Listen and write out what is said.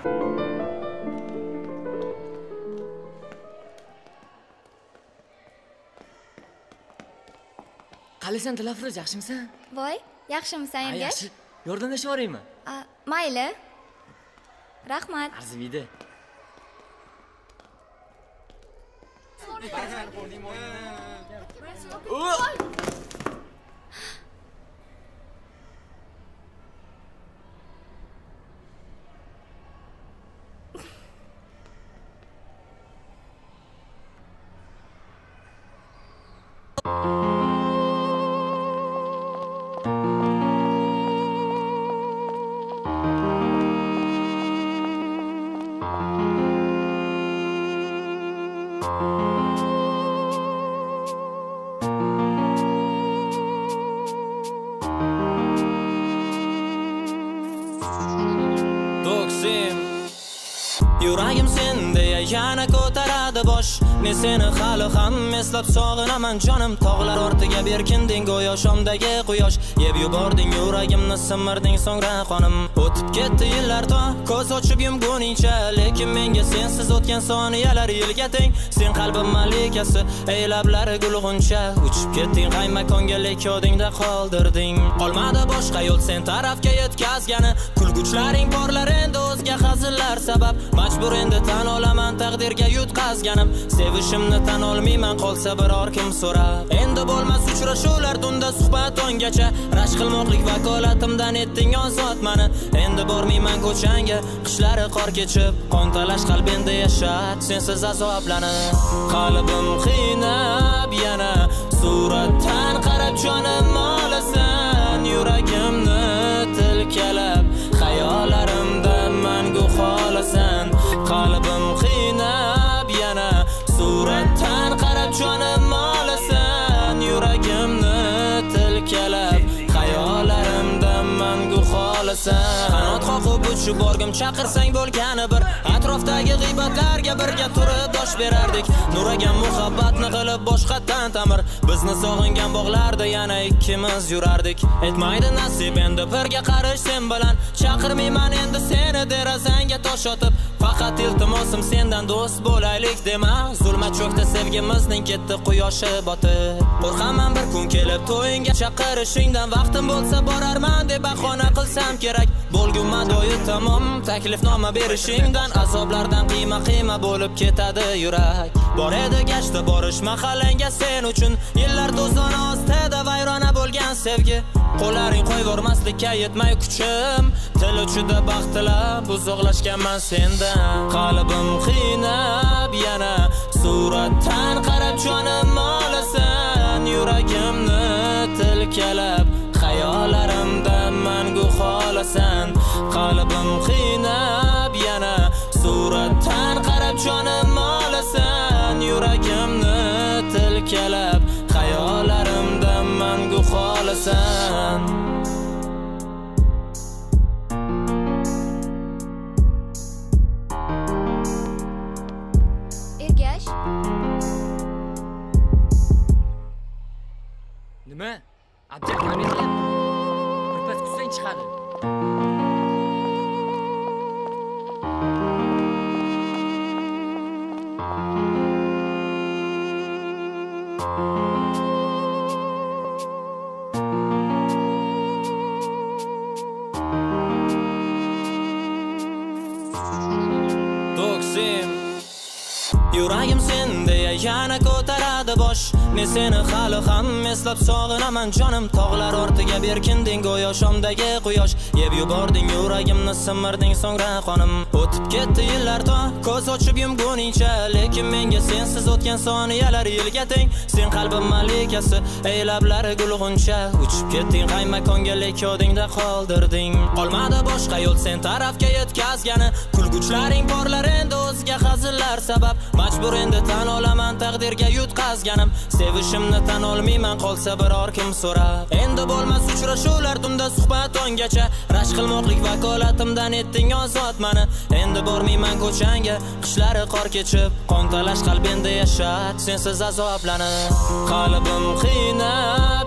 Qalisan Dilafruz, yaxshimisan? Voy, yaxshimisan Ergash? Yaxshi. Yordamlashib yuboraymi? Mayli. Rahmat. Arzivida. Yuragim sende yana ko'taradi bosh. Men seni hali ham eslab sog'inaman jonim. Tog'lar ortiga berkinding go'yo shomdagi quyosh. Yeb yubording yuragimni, simirding so'ngra qonim. O'tib ketdi yillar to ko'z ochib yumguningcha, lekin menga sensiz o'tgan soniyalar yilga teng. Sen qalbim malikasi, ey lablari gulg'uncha. Uchib ketding qaymakonga, lek yodingda qoldirding. Qolmadi boshqa yo'l sen tarafga yetkazgani. Kulguchlaring porlar endi o'zga hazillar sabab. Majbur endi tan olaman taqdirga yutqazganim. Sevishimni tan olmayman qolsa biror kim so'rab. Endi bo'lmas uchrashuvlar tunda suhbat ongacha. Rashk qilmoqlik vakolatimdan etding ozod mani. Endi bormayman ko'changa, qishlari qor kechib, qon talash qalbimda yashat sensiz azoblanib. Qalbim qiynab yana suratdan qarab jonim olasan. Yuragimni tilkalab xayollarimda mangu xolasan. Qalbim qiynab yana suratdan qarab jonim olasan. Yuragimni tilkalab xayollarimda mangu xolasan. Qanot qoqib uchib borgim chaqirsang bo'lgani bir. Atrofdagi g'iybatlarga birga turib dosh berardik. Nuragan muhabbatni qilib boshqatdan ta'mir. Bizni sog'ingan bog'larda yana ikkimiz yurardik. Etmaydi nasib endi birga qarish sen bilan. Chaqirmayman endi seni derazangga tosh otib. Faqat iltimosim sendan do'st bo'laylik dema. Zulmat cho'kdi sevgimizning ketdi quyoshi botib. Qo'rqaman bir kun kelib to'yinga chaqirishingdan. Vaqtim bo'lsa borarman deb bahona qilsam kerak. Bo'lgum madoyi tamom taklifnoma berishingdan. Azoblardan qiyma bo'lib ketadi yurak. Bor edi gashta borish mahallanga sen uchun. Yillar do'zona ostida vayrona bo'lgan sevgi. Qo'llaring qo'yvormaslikka yetmay kuchim. Til uchida baxtilab uzoqlashganman sendan. Qalbim qiynab yana suratdan qarab jonim olasan. Yuragimni tilkalab xayollarimda mangu xolasan. Qalbim qiynab yana suratdan qarab jonim olasan. Yuragimni tilkalab xayollarimda mangu xolasan. Ergash. Nima? Abjad nima qilyapti? Birpas kutsang chiqadi. Yuragim sende yana ko'taradi bosh. Men seni hali ham eslab sog'inaman jonim. Tog'lar ortiga berkinding go'yo shomdagi quyosh. Yeb yubording yuragimni, simirding so'ngra qonim. O'tib ketdi yillar to ko'z ochib yumguningcha, lekin menga sensiz o'tgan soniyalar yilga teng. Sen qalbim malikasi, ey lablari gulg'uncha. Uchib ketding qaymakonga, lek yodingda qoldirding. Qolmadi boshqa yo'l sen tarafga yetkazgani. Kulguchlaring porlar endi o'zga hazillar sabab. Majbur endi tan olaman taqdirga yutqazganim. Sevishimni tan olmayman qolsa biror kim so'rab. Endi bo'lmas uchrashuvlar tunda suhbat ongacha. Rashk qilmoqlik vakolatimdan etding ozod mani. Endi bormayman ko'changa, qishlari qor kechib, qon talash qalbimda yashat sensiz azoblanib. Qalbim qiynab